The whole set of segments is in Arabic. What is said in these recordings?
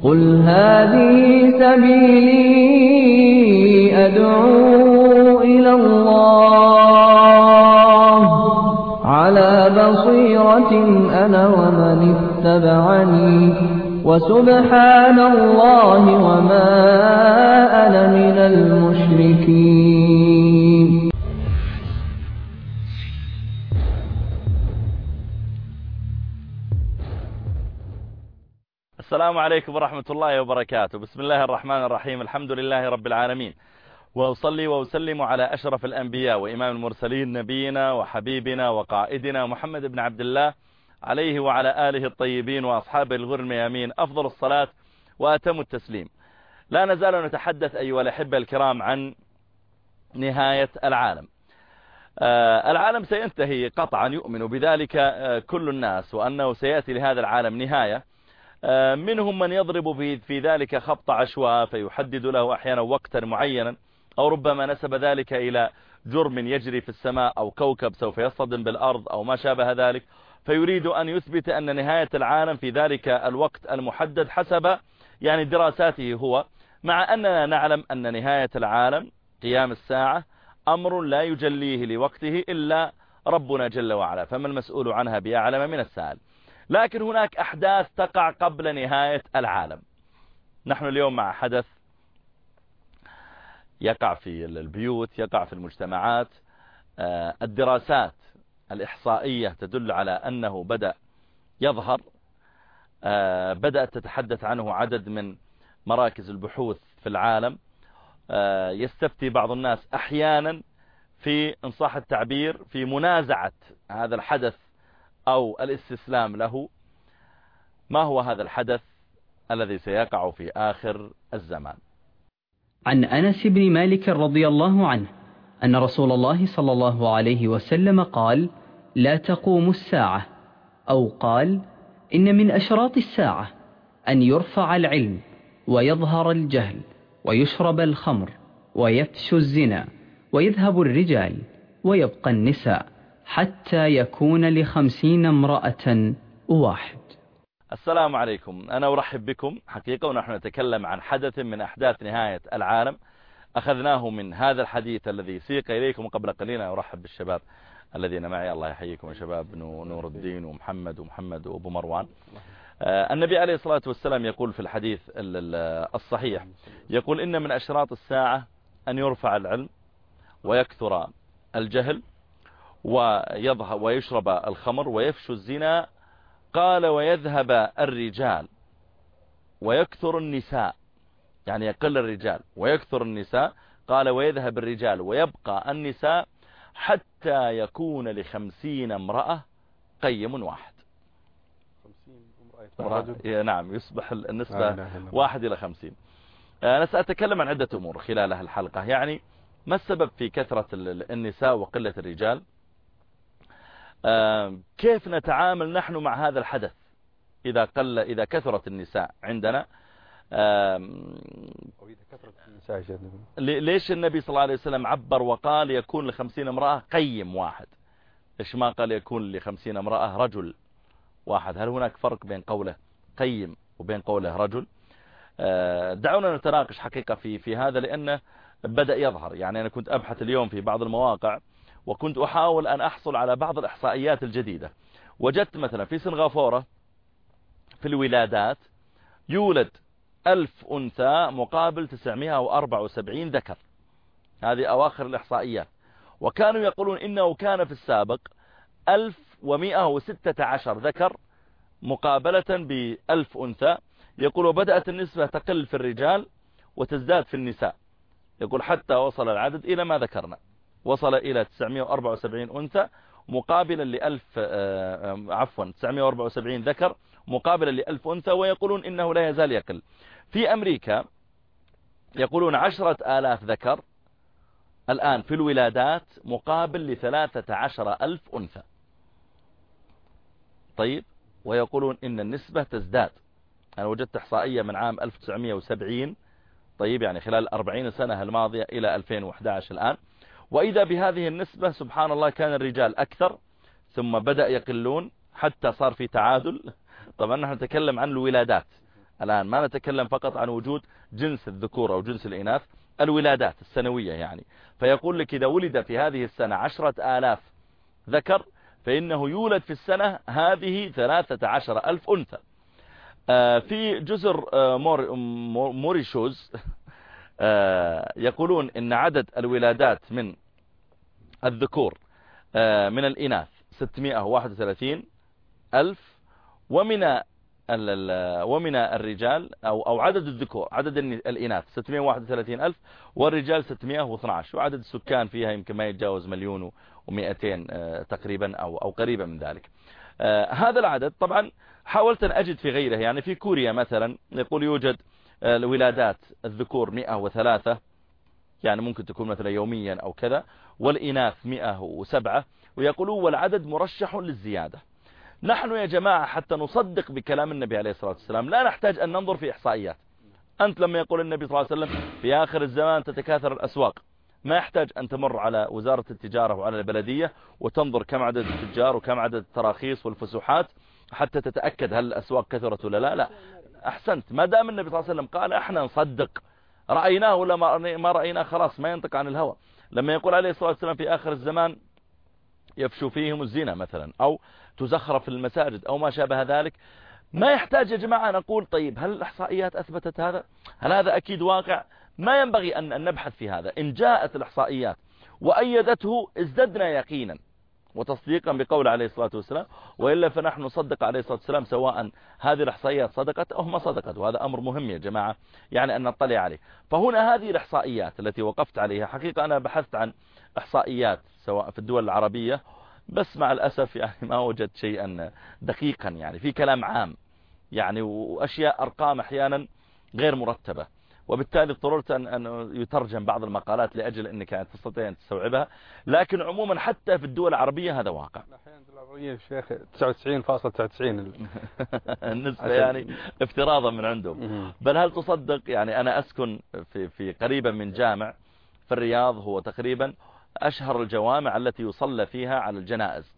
قل هذه سبيلي أدعو إلى الله على بصيرة أنا ومن اتبعني وسبحان الله وما أنا من المشركين. السلام عليكم ورحمة الله وبركاته. بسم الله الرحمن الرحيم. الحمد لله رب العالمين، وأصلي وأسلم على أشرف الأنبياء وإمام المرسلين نبينا وحبيبنا وقائدنا محمد بن عبد الله عليه وعلى آله الطيبين وأصحابه الغر الميامين أفضل الصلاة وأتم التسليم. لا نزال نتحدث أيها الأحبة الكرام عن نهاية العالم. العالم سينتهي قطعا، يؤمن بذلك كل الناس، وأنه سيأتي لهذا العالم نهاية. منهم من يضرب في ذلك خبط عشواء فيحدد له أحيانا وقتا معينا، أو ربما نسب ذلك إلى جرم يجري في السماء أو كوكب سوف يصطدم بالأرض أو ما شابه ذلك، فيريد أن يثبت أن نهاية العالم في ذلك الوقت المحدد حسب دراساته هو، مع أننا نعلم أن نهاية العالم قيام الساعة أمر لا يجليه لوقته إلا ربنا جل وعلا، فما المسؤول عنها بأعلم من السائل. لكن هناك أحداث تقع قبل نهاية العالم. نحن اليوم مع حدث يقع في البيوت، يقع في المجتمعات. الدراسات الإحصائية تدل على أنه بدأ يظهر، بدأت تتحدث عنه عدد من مراكز البحوث في العالم. يستفتي بعض الناس أحيانا في، إن صح التعبير، في منازعة هذا الحدث أو الاستسلام له. ما هو هذا الحدث الذي سيقع في آخر الزمان؟ عن أنس بن مالك رضي الله عنه أن رسول الله صلى الله عليه وسلم قال: لا تقوم الساعة، أو قال: إن من أشراط الساعة أن يرفع العلم ويظهر الجهل ويشرب الخمر ويفشو الزنا ويذهب الرجال ويبقى النساء حتى يكون ل50 امرأة واحد. السلام عليكم. أنا أرحب بكم حقيقة، ونحن نتكلم عن حدث من أحداث نهاية العالم أخذناه من هذا الحديث الذي سيق إليكم قبل قليل. أرحب بالشباب الذين معي، الله يحييكم يا شباب، نور الدين ومحمد وأبو مروان. النبي عليه الصلاة والسلام يقول في الحديث الصحيح، يقول: إن من أشراط الساعة أن يرفع العلم ويكثر الجهل ويشرب الخمر ويفشو الزنا، قال: ويذهب الرجال ويكثر النساء، يعني يقل الرجال ويكثر النساء. قال: ويذهب الرجال ويبقى النساء حتى يكون ل50 امرأة قيم واحد. 50 امرأة. نعم، يصبح النسبة 1:50. أنا سأتكلم عن عدة أمور خلال الحلقة. يعني ما السبب في كثرة النساء وقلة الرجال؟ كيف نتعامل نحن مع هذا الحدث إذا كثرت النساء عندنا؟ ليش النبي صلى الله عليه وسلم عبر وقال يكون ل50 امرأة قيم واحد؟ ليش ما قال يكون ل50 امرأة رجل واحد؟ هل هناك فرق بين قوله قيم وبين قوله رجل؟ دعونا نتناقش حقيقة في هذا، لأنه بدأ يظهر. يعني أنا كنت أبحث اليوم في بعض المواقع، وكنت أحاول أن أحصل على بعض الإحصائيات الجديدة. وجدت مثلا في سنغافورة في الولادات يولد 1000 أنثى مقابل 974 ذكر. هذه أواخر الإحصائيات. وكانوا يقولون إنه كان في السابق 1116 ذكر مقابلة ب1000 أنثى. يقول: وبدأت النسبة تقل في الرجال وتزداد في النساء. يقول: حتى وصل العدد إلى ما ذكرنا، وصل إلى 974 أنثى مقابلا ل 974 ذكر مقابلا ل1000 أنثى. ويقولون إنه لا يزال يقل. في أمريكا يقولون 10,000 ذكر الآن في الولادات مقابل ل13,000 أنثى. طيب، ويقولون إن النسبة تزداد. أنا وجدت إحصائية من عام 1970، طيب يعني خلال 40 سنة الماضية إلى 2011 الآن، وإذا بهذه النسبة سبحان الله كان الرجال أكثر ثم بدأ يقلون حتى صار في تعادل. طبعا نحن نتكلم عن الولادات، الآن ما نتكلم فقط عن وجود جنس الذكور أو جنس الإناث، الولادات السنوية يعني. فيقول لك إذا ولد في هذه السنة 10,000 ذكر فإنه يولد في السنة هذه 13,000 أنثى. في جزر موريشوز يقولون إن عدد الولادات من الذكور من الإناث 631,000 ومن الرجال أو عدد الذكور، عدد الإناث 631,000 والرجال 612، وعدد السكان فيها يمكن ما يتجاوز 1,200,000 تقريبا أو قريبا من ذلك. هذا العدد طبعا حاولت أن أجد في غيره، يعني في كوريا مثلا يقول يوجد الولادات الذكور 103، يعني ممكن تكون مثلا يوميا أو كذا، والإناث 107، ويقولون والعدد مرشح للزيادة. نحن يا جماعة حتى نصدق بكلام النبي عليه الصلاة والسلام لا نحتاج أن ننظر في إحصائيات. أنت لما يقول النبي صلى الله عليه وسلم في آخر الزمان تتكاثر الأسواق، ما يحتاج أن تمر على وزارة التجارة وعلى البلدية وتنظر كم عدد التجار وكم عدد التراخيص والفسوحات حتى تتأكد هل الأسواق كثرت ولا لا. أحسنت، ما دام النبي صلى الله عليه وسلم قال احنا نصدق، رأيناه ولا ما رأيناه خلاص ما ينطق عن الهوى. لما يقول عليه الصلاة والسلام في آخر الزمان يفشو فيهم الزنا مثلا أو تزخرف المساجد أو ما شابه ذلك، ما يحتاج يا جماعة نقول طيب هل الإحصائيات أثبتت هذا؟ هل هذا أكيد واقع؟ ما ينبغي أن نبحث في هذا. إن جاءت الإحصائيات وأيدته ازددنا يقينا وتصديقا بقول عليه الصلاة والسلام، وإلا فنحن نصدق عليه الصلاة والسلام سواء هذه الإحصائيات صدقت أو ما صدقت، وهذا أمر مهم يا جماعة يعني أن نطلع عليه. فهنا هذه الإحصائيات التي وقفت عليها، حقيقة أنا بحثت عن إحصائيات سواء في الدول العربية، بس مع الأسف يعني ما وجدت شيئا دقيقا، يعني في كلام عام يعني وأشياء أرقام أحيانا غير مرتبة، وبالتالي اضطررت أن يترجم بعض المقالات لأجل أنك يعني تستطيع أن تستوعبها. لكن عموما حتى في الدول العربية هذا واقع. أحيانا في العربية يا شيخ 99.99 النسبة يعني افتراضا من عندهم. بل هل تصدق يعني أنا أسكن في قريبا من جامع في الرياض، هو تقريبا أشهر الجوامع التي يصلى فيها على الجنائز.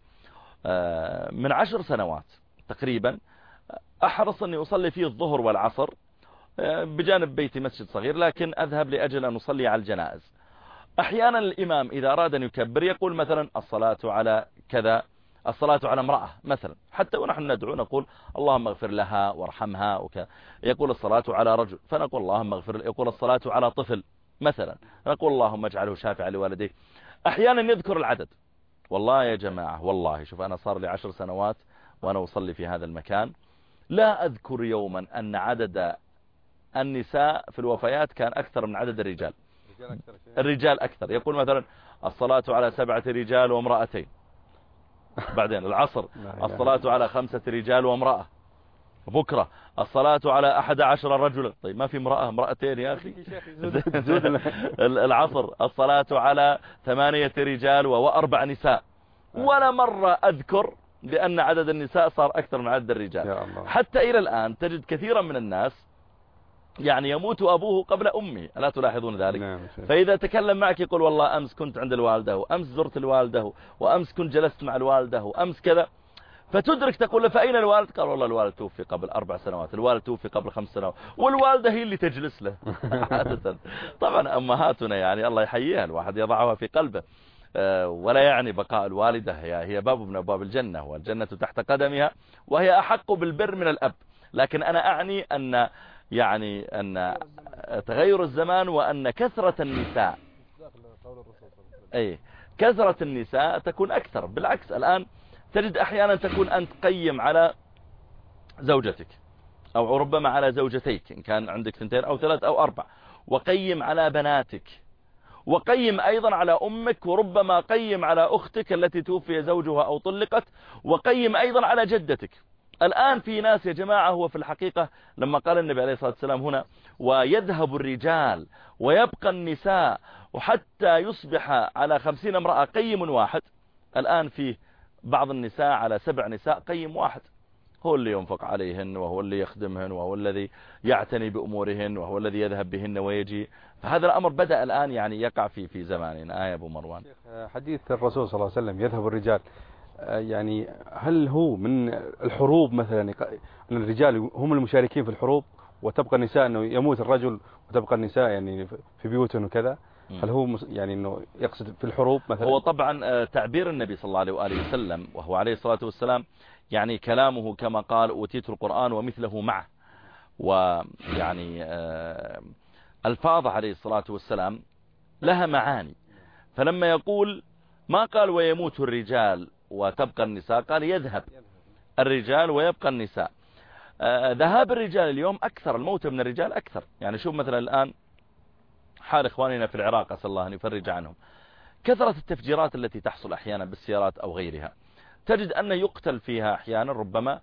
من 10 سنوات تقريبا أحرص أني أصلي فيه الظهر والعصر، بجانب بيتي مسجد صغير، لكن أذهب لأجل أن أصلي على الجنائز. أحيانا الإمام إذا أراد أن يكبر يقول مثلا الصلاة على كذا، الصلاة على امرأة مثلا، حتى ونحن ندعو نقول اللهم اغفر لها وارحمها وكذا، يقول الصلاة على رجل فنقول اللهم اغفر له، يقول الصلاة على طفل مثلا نقول اللهم اجعله شافعا لوالديه. أحيانا يذكر العدد. والله يا جماعة والله شوف أنا صار لي 10 سنوات وأنا أصلي في هذا المكان، لا أذكر يوما أن عدد النساء في الوفيات كان أكثر من عدد الرجال. الرجال أكثر، يقول مثلا الصلاة على 7 رجال وامرأتين، بعدين العصر الصلاة على 5 رجال وامرأة، بكرة الصلاة على 11 رجلا. طيب ما في امرأتين يا أخي؟ العصر الصلاة على 8 رجال و4 نساء. ولا مرة أذكر بأن عدد النساء صار أكثر من عدد الرجال. حتى إلى الآن تجد كثيرا من الناس يعني يموت أبوه قبل أمه، ألا تلاحظون ذلك؟ فإذا تكلم معك يقول والله أمس كنت عند الوالدة، وأمس زرت الوالدة، وأمس كنت جلست مع الوالدة، وأمس كذا، فتدرك تقول له فأين الوالد؟ قال والله الوالد توفي قبل 4 سنوات، الوالد توفي قبل 5 سنوات، والوالدة هي اللي تجلس له. عادة طبعا أمهاتنا يعني الله يحييها، الواحد يضعها في قلبه، ولا يعني بقاء الوالدة هي باب من أبواب الجنة، والجنة تحت قدمها، وهي أحق بالبر من الأب. لكن أنا أعني أن تغير الزمان وأن كثرة النساء كثرة النساء تكون أكثر. بالعكس الآن تجد أحيانا تكون أنت قيم على زوجتك أو ربما على زوجتيك إن كان عندك 2 أو 3 أو 4، وقيم على بناتك، وقيم أيضا على أمك، وربما قيم على أختك التي توفي زوجها أو طلقت، وقيم أيضا على جدتك. الآن في ناس يا جماعة هو في الحقيقة لما قال النبي عليه الصلاة والسلام هنا ويذهب الرجال ويبقى النساء وحتى يصبح على 50 امرأة قيم واحد، الآن فيه بعض النساء على 7 نساء قيم واحد، هو اللي ينفق عليهن، وهو اللي يخدمهن، وهو الذي يعتني بأمورهن، وهو الذي يذهب بهن ويجي. فهذا الأمر بدأ الآن يعني يقع في زماننا. يا أبو مروان، حديث الرسول صلى الله عليه وسلم يذهب الرجال، يعني هل هو من الحروب مثلا أن الرجال هم المشاركين في الحروب، وتبقى النساء أنه يموت الرجل وتبقى النساء يعني في بيوتهم وكذا، هل هو يعني أنه يقصد في الحروب مثلا؟ هو طبعا تعبير النبي صلى الله عليه وآله وسلم، وهو عليه الصلاة والسلام يعني كلامه كما قال أوتيت القرآن ومثله معه، ويعني الفاظ عليه الصلاة والسلام لها معاني. فلما يقول ما قال ويموت الرجال وتبقى النساء، قال يذهب الرجال ويبقى النساء. ذهاب الرجال اليوم أكثر، الموت من الرجال أكثر. يعني شوف مثلا الآن حال إخواننا في العراق، أسأل الله أن يفرج عنهم، كثرة التفجيرات التي تحصل أحيانا بالسيارات أو غيرها، تجد أن يقتل فيها أحيانا ربما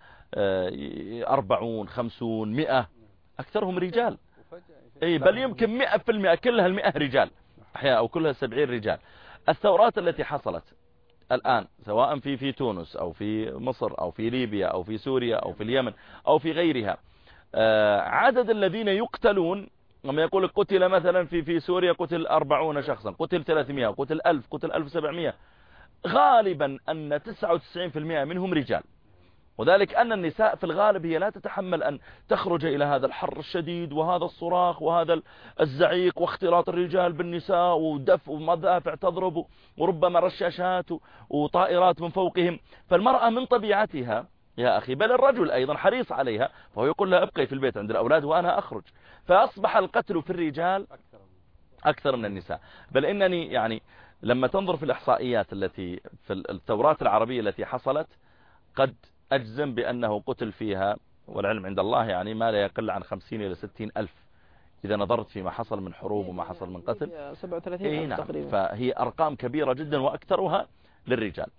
40 50 100، أكثرهم رجال. أي بل يمكن 100% كلها 100 رجال أحيانا، أو كلها 70 رجال. الثورات التي حصلت الآن سواء في تونس أو في مصر أو في ليبيا أو في سوريا أو في اليمن أو في غيرها، عدد الذين يقتلون، لما يقول قتل مثلا في سوريا قتل 40 شخصا، قتل 300، قتل 1000، قتل 1700، غالبا أن 99% منهم رجال. وذلك أن النساء في الغالب هي لا تتحمل أن تخرج إلى هذا الحر الشديد وهذا الصراخ وهذا الزعيق واختلاط الرجال بالنساء ودفء ومدافع تضرب وربما رشاشات وطائرات من فوقهم. فالمرأة من طبيعتها يا أخي، بل الرجل أيضا حريص عليها، فهو يقول لها ابقي في البيت عند الأولاد وأنا أخرج. فأصبح القتل في الرجال أكثر من النساء. بل إنني يعني لما تنظر في الإحصائيات التي في الثورات العربية التي حصلت، قد أجزم بأنه قتل فيها والعلم عند الله يعني ما لا يقل عن 50 إلى 60 ألف، إذا نظرت فيما حصل من حروب وما حصل من قتل. 37 ألف نعم. تقريبا. فهي أرقام كبيرة جدا وأكثرها للرجال.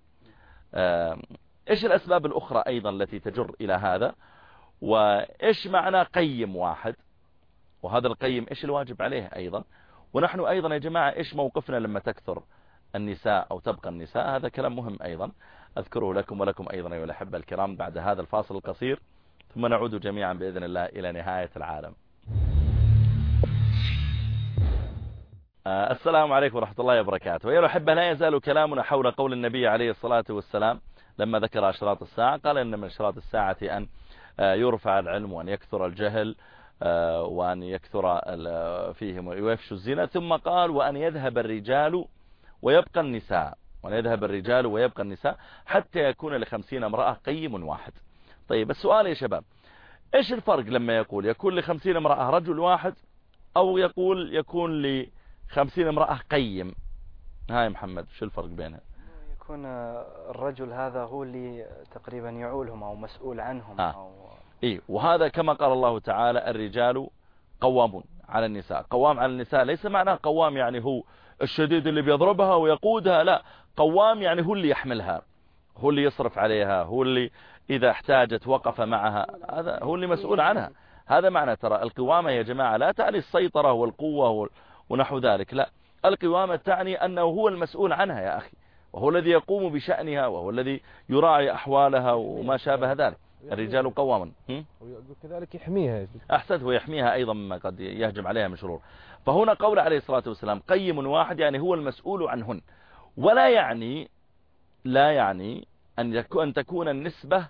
إيش الأسباب الأخرى أيضا التي تجر إلى هذا؟ وإيش معنى قيم واحد؟ وهذا القيم إيش الواجب عليه أيضا؟ ونحن أيضا يا جماعة إيش موقفنا لما تكثر النساء أو تبقى النساء؟ هذا كلام مهم أيضا أذكره لكم ولكم أيضا أيها الأحبة الكرام بعد هذا الفاصل القصير، ثم نعود جميعا بإذن الله إلى نهاية العالم. السلام عليكم ورحمة الله وبركاته. أيها الأحبة، لا يزال كلامنا حول قول النبي عليه الصلاة والسلام لما ذكر أشراط الساعة، قال إن من أشراط الساعة أن يرفع العلم وأن يكثر الجهل وأن يكثر فيهم ويفشوا الزنا، ثم قال وأن يذهب الرجال ويبقى النساء، وأن يذهب الرجال ويبقى النساء حتى يكون ل50 امرأة قيم واحد. طيب السؤال يا شباب، إيش الفرق لما يكون ل50 امرأة رجل واحد، أو يقول يكون ل50 امرأة قيم؟ هاي محمد، شو الفرق بينها؟ يكون الرجل هذا هو اللي تقريبا يعولهم أو مسؤول عنهم أو إيه. وهذا كما قال الله تعالى الرجال قوام على النساء. قوام على النساء ليس معناه قوام يعني هو الشديد اللي بيضربها ويقودها، لا، قوام يعني هو اللي يحملها، هو اللي يصرف عليها، هو اللي إذا احتاجت وقف معها، هذا هو اللي مسؤول عنها. هذا معنى ترى القوامة يا جماعة لا تعني السيطرة والقوة ونحو ذلك، لا، القوامة تعني أنه هو المسؤول عنها يا أخي، وهو الذي يقوم بشأنها، وهو الذي يراعي أحوالها وما شابه ذلك. الرجال قواما، وكذلك يحميها. أحسنت، ويحميها أيضا مما قد يهجم عليها من شرور. فهنا قول عليه الصلاة والسلام قيم واحد يعني هو المسؤول عنهن، ولا يعني أن تكون النسبة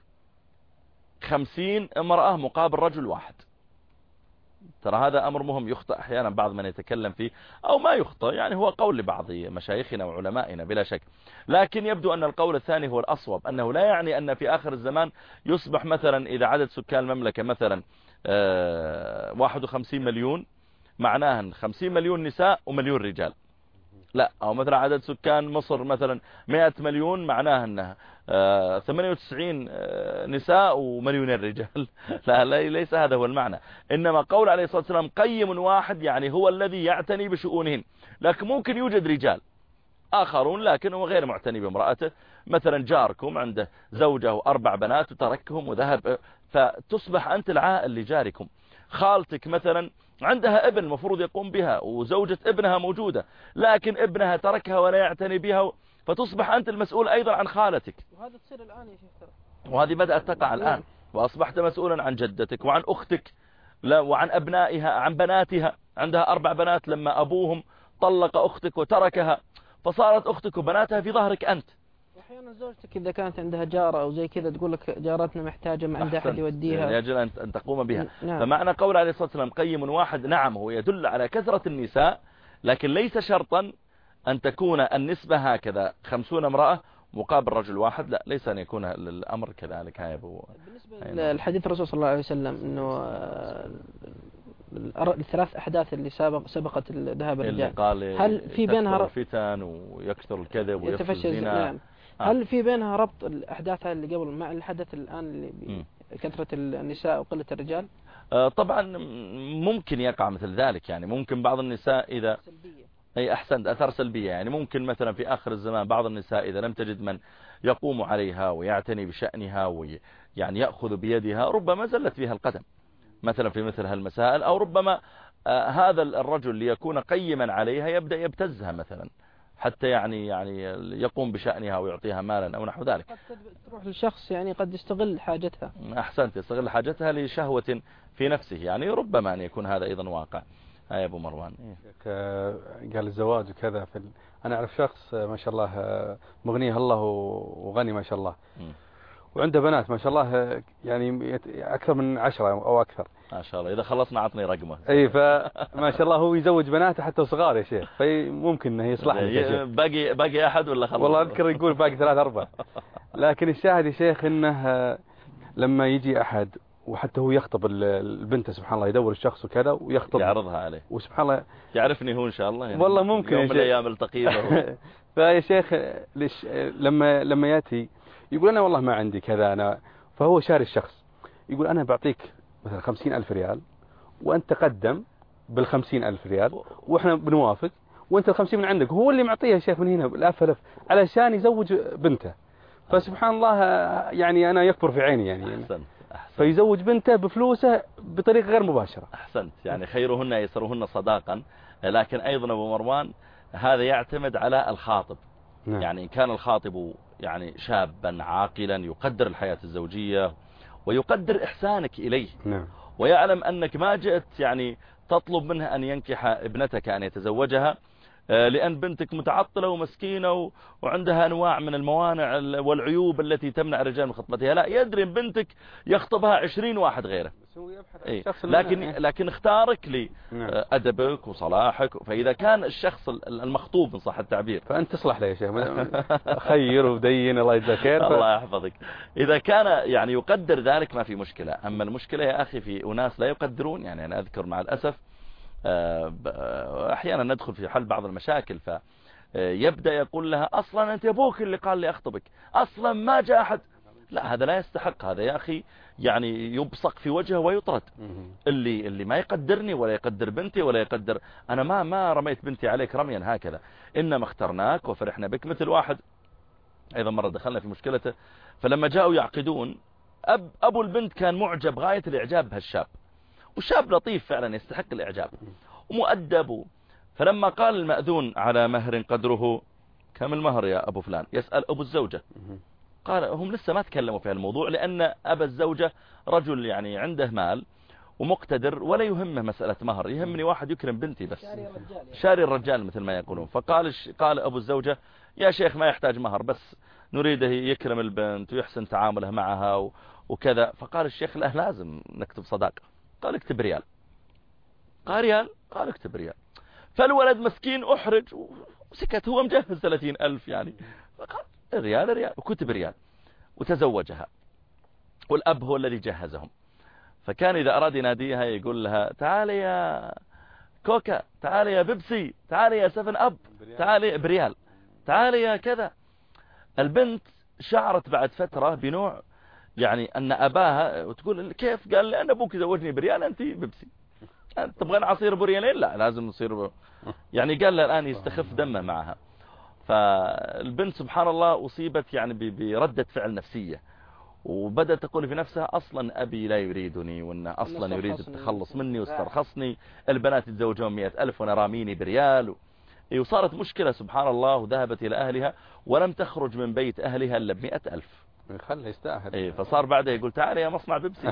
50 امرأة مقابل رجل واحد. ترى هذا أمر مهم يخطئ أحيانا بعض من يتكلم فيه، أو ما يخطئ، يعني هو قول لبعض مشايخنا وعلمائنا بلا شك، لكن يبدو أن القول الثاني هو الأصوب، أنه لا يعني أن في آخر الزمان يصبح مثلا إذا عدد سكان المملكة مثلا 51 مليون، معناها 50 مليون نساء ومليون رجال، لا، أو مثلا عدد سكان مصر مثلا 100 مليون، معناها أنها 98 نساء ومليونين رجال. لا، ليس هذا هو المعنى. إنما قول عليه الصلاة والسلام قيم واحد يعني هو الذي يعتني بشؤونهن. لكن ممكن يوجد رجال آخرون لكن هو غير معتني بامرأته، مثلا جاركم عنده زوجة و4 بنات وتركهم وذهب، فتصبح أنت العائل لجاركم. خالتك مثلا عندها ابن مفروض يقوم بها وزوجة ابنها موجودة، لكن ابنها تركها ولا يعتني بها، فتصبح أنت المسؤول أيضا عن خالتك. وهذا تصير الآن يا شيخ، وهذه بدأت تقع الآن، وأصبحت مسؤولا عن جدتك وعن أختك وعن أبنائها، عن بناتها، عندها 4 بنات لما أبوهم طلق أختك وتركها، فصارت أختك وبناتها في ظهرك أنت. أحيانا زوجتك إذا كانت عندها جارة أو زي كذا تقول لك جارتنا محتاجة ما عندها أحد يوديها، يجب أن تقوم بها. نعم. فمعنى قول عليه الصلاة والسلام قيم واحد، نعم هو يدل على كثرة النساء، لكن ليس شرطا أن تكون النسبة هكذا 50 امرأة مقابل رجل واحد، لا، ليس أن يكون الأمر كذلك. هاي بالنسبة للحديث الرسول صلى الله عليه وسلم أنه الثلاث أحداث اللي سبقت ذهاب الرجال، قال هل في بينها الفتن ويكثر الكذب ويفشل الزنا؟ نعم. هل في بينها ربط الأحداث اللي قبل مع الحدث الآن اللي كثرة النساء وقلة الرجال؟ طبعا ممكن يقع مثل ذلك، يعني ممكن بعض النساء إذا أي أحسنت أثار سلبية، يعني ممكن مثلا في آخر الزمان بعض النساء إذا لم تجد من يقوم عليها ويعتني بشأنها ويعني يأخذ بيدها، ربما زلت بها القدم مثلا في مثل هالمسائل، أو ربما هذا الرجل ليكون قيما عليها يبدأ يبتزها مثلا حتى يعني يقوم بشأنها ويعطيها مالا أو نحو ذلك. قد تروح للشخص يعني قد يستغل حاجتها. أحسنت، يستغل حاجتها لشهوة في نفسه، يعني ربما أن يكون هذا أيضا واقع. يا أبو مروان. قال الزواج وكذا أنا أعرف شخص ما شاء الله مغنيه الله وغني ما شاء الله، وعنده بنات ما شاء الله يعني أكثر من 10 أو أكثر ما شاء الله. إذا خلصنا عطني رقمه. أي فما شاء الله هو يزوج بناته حتى صغار يا شيخ، فممكن إنه يصلح له. باقي أحد ولا خلص؟ والله أذكر يقول باقي 3 4. لكن الشاهد يا شيخ إنه لما يجي أحد وحتى هو يخطب البنت سبحان الله يدور الشخص وكذا ويخطب يعرضها عليه، وسبحان الله يعرفني هو إن شاء الله يعني والله ممكن يوم من الأيام التقيه. فيا شيخ لما يأتي يقول أنا والله ما عندي كذا أنا، فهو شاري الشخص يقول أنا بعطيك مثلا 50,000 ريال وأنت تقدم بال50,000 ريال وإحنا بنوافق، وأنت 50 من عندك، هو اللي معطيها يا شيخ من هنا الأف علشان يزوج بنته. فسبحان الله يعني أنا يكبر في عيني يعني. أحسن. فيزوج بنته بفلوسه بطريقة غير مباشرة. أحسنت، يعني خيرهن يسرهن صداقا. لكن أيضا أبو مروان هذا يعتمد على الخاطب. نعم. يعني إن كان الخاطب يعني شابا عاقلا يقدر الحياة الزوجية ويقدر إحسانك إليه. نعم. ويعلم أنك ما جئت يعني تطلب منه أن ينكح ابنتك أن يتزوجها لأن بنتك متعطلة ومسكينة وعندها أنواع من الموانع والعيوب التي تمنع الرجال من خطبتها، لا، يدري بنتك يخطبها 20 واحد غيره. إيه؟ لكن اختارك لأدبك وصلاحك. فإذا كان الشخص المخطوب إن صح التعبير فأنت تصلح له يا شيخ، خير ودين الله يجزاك خير. الله يحفظك. إذا كان يعني يقدر ذلك ما في مشكلة. أما المشكلة يا أخي في أناس لا يقدرون. يعني أنا أذكر مع الأسف أحيانا ندخل في حل بعض المشاكل، فيبدأ يقول لها أصلا أنت أبوك اللي قال لي أخطبك، أصلا ما جاء أحد. لا، هذا لا يستحق. هذا يا أخي يعني يبصق في وجهه ويطرد. اللي ما يقدرني ولا يقدر بنتي ولا يقدر، أنا ما رميت بنتي عليك رميا هكذا، إنما اخترناك وفرحنا بك. مثل واحد أيضا مرة دخلنا في مشكلته، فلما جاءوا يعقدون أبو البنت كان معجب غاية الإعجاب بهالشاب، والشاب لطيف فعلا يستحق الإعجاب ومؤدب. فلما قال المأذون على مهر قدره، كم المهر يا أبو فلان؟ يسأل أبو الزوجة. قال هم لسه ما تكلموا في الموضوع، لأن أبا الزوجة رجل يعني عنده مال ومقتدر ولا يهمه مسألة مهر، يهمني واحد يكرم بنتي بس، شاري الرجال مثل ما يقولون. فقال أبو الزوجة يا شيخ ما يحتاج مهر، بس نريده يكرم البنت ويحسن تعامله معها وكذا. فقال الشيخ لا، لازم نكتب صداقة. قال اكتب ريال. قال ريال؟ قال اكتب ريال. فالولد مسكين أحرج وسكت، هو مجهز 30,000 يعني. فقال ريال وكتب ريال وتزوجها، والأب هو الذي جهزهم. فكان إذا أراد يناديها يقول لها تعالي يا كوكا، تعالي يا بيبسي، تعالي يا 7 أب، تعالي بريال، تعالي يا كذا. البنت شعرت بعد فترة بنوع يعني أن أباها، وتقول كيف؟ قال لي أنا أبوك زوجني بريال، أنت بيبسي، أنت تبغين عصير بريالين؟ لا، لازم نصير يعني. قال لها الآن يستخف دمه معها. فالبنت سبحان الله أصيبت يعني بردة فعل نفسية، وبدأت تقول في نفسها أصلا أبي لا يريدني، وأنه أصلا يريد التخلص مني واسترخصني، البنات يتزوجون 100,000 وأنا راميني بريال. وصارت مشكلة سبحان الله، وذهبت إلى أهلها ولم تخرج من بيت أهلها إلا ب100,000. خلها يستاهل. فصار بعدها يقول تعالى يا مصنع بيبسي.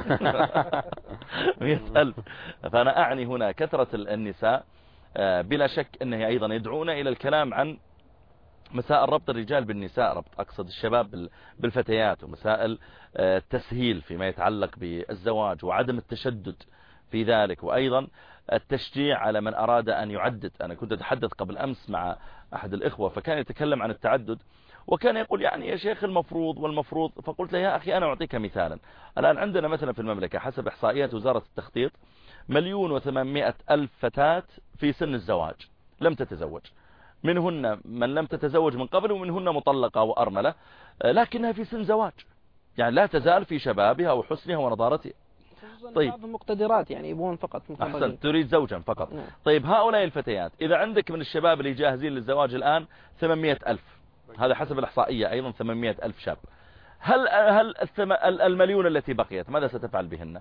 100,000. فأنا أعني هنا كثرة النساء بلا شك أنها أيضا يدعون إلى الكلام عن مسائل ربط الرجال بالنساء، ربط أقصد الشباب بالفتيات، ومسائل التسهيل فيما يتعلق بالزواج وعدم التشدد في ذلك، وأيضا التشجيع على من أراد أن يعدد. أنا كنت أتحدث قبل أمس مع أحد الإخوة فكان يتكلم عن التعدد، وكان يقول يعني يا شيخ المفروض، فقلت له يا أخي أنا أعطيك مثالا. الآن عندنا مثلا في المملكة حسب إحصائيات وزارة التخطيط 1,800,000 فتاة في سن الزواج لم تتزوج، منهن من لم تتزوج من قبل ومنهن مطلقة وأرملة، لكنها في سن زواج، يعني لا تزال في شبابها وحسنها ونضارتها. طيب بعض المقتدرات يعني يبون فقط أحسن، تريد زوجا فقط. نعم. طيب هؤلاء الفتيات إذا عندك من الشباب اللي جاهزين للزواج الآن 800,000، هذا حسب الإحصائية أيضا 800,000 شاب، هل المليون التي بقيت ماذا ستفعل بهن؟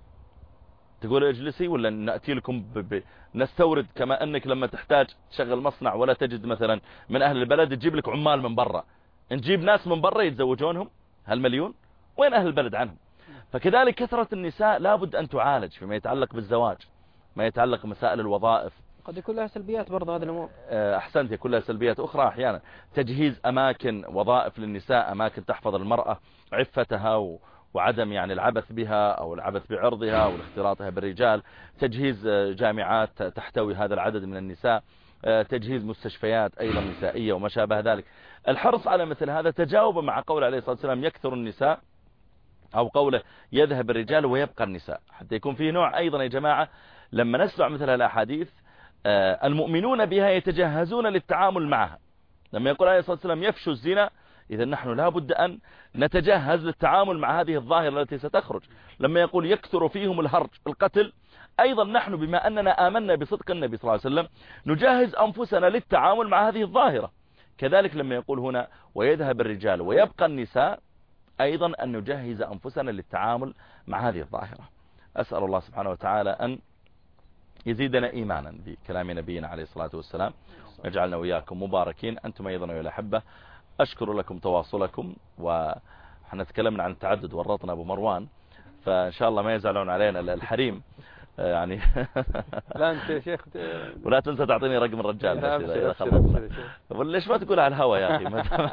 تقول اجلسي ولا نأتي لكم نستورد، كما أنك لما تحتاج تشغل مصنع ولا تجد مثلا من أهل البلد تجيب لك عمال من برا، نجيب ناس من برا يتزوجونهم، هالمليون وين أهل البلد عنهم؟ فكذلك كثرة النساء لابد أن تعالج فيما يتعلق بالزواج، ما يتعلق بمسائل الوظائف. قد يكون لها سلبيات برضه هذه الأمور. أحسنت، يكون لها سلبيات أخرى أحيانا، تجهيز أماكن وظائف للنساء، أماكن تحفظ المرأة عفتها وعدم يعني العبث بها أو العبث بعرضها أو اختلاطها بالرجال، تجهيز جامعات تحتوي هذا العدد من النساء، تجهيز مستشفيات أيضا نسائية وما شابه ذلك. الحرص على مثل هذا تجاوبا مع قول عليه الصلاة والسلام يكثر النساء، أو قوله يذهب الرجال ويبقى النساء، حتى يكون فيه نوع أيضا يا جماعة لما نسمع مثل الأحاديث المؤمنون بها يتجهزون للتعامل معها. لما يقول عليه الصلاة والسلام يفشو الزنا، إذا نحن لابد أن نتجهز للتعامل مع هذه الظاهرة التي ستخرج. لما يقول يكثر فيهم الهرج القتل، أيضا نحن بما أننا آمنا بصدق النبي صلى الله عليه وسلم نجهز أنفسنا للتعامل مع هذه الظاهرة. كذلك لما يقول هنا ويذهب الرجال ويبقى النساء، أيضا أن نجهز أنفسنا للتعامل مع هذه الظاهرة. أسأل الله سبحانه وتعالى أن يزيدنا إيمانا بكلام نبينا عليه الصلاة والسلام، نجعلنا وإياكم مباركين أنتم أيضا يا الأحبة. أشكر لكم تواصلكم، وحنا تكلمنا عن التعدد ورطنا أبو مروان، فإن شاء الله ما يزعلون علينا الحريم يعني. لا أنت يا شيخ ولا تنسى تعطيني رقم الرجال إذا خلصنا. ليش ما تقول على الهوى يا أخي؟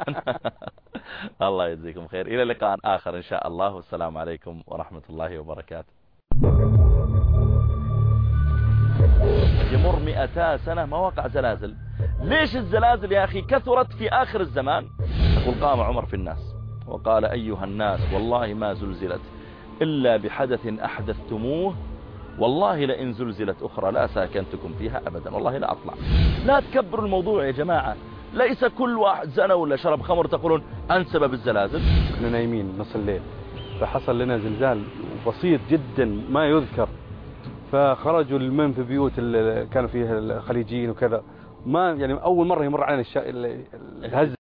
الله يجزيكم خير، إلى لقاء آخر إن شاء الله، والسلام عليكم ورحمة الله وبركاته. يمر 200 سنة ما وقع زلازل. ليش الزلازل يا أخي كثرت في آخر الزمان؟ يقول قام عمر في الناس وقال أيها الناس والله ما زلزلت إلا بحدث أحدثتموه، والله لئن زلزلت أخرى لا ساكنتكم فيها أبدا، والله لا أطلع. لا تكبروا الموضوع يا جماعة، ليس كل واحد زنى ولا شرب خمر تقولون أنت سبب الزلازل. كنا نايمين نص الليل فحصل لنا زلزال بسيط جدا ما يذكر، فخرجوا المن في بيوت اللي كانوا فيها الخليجيين وكذا، ما يعني أول مرة يمر علينا الهز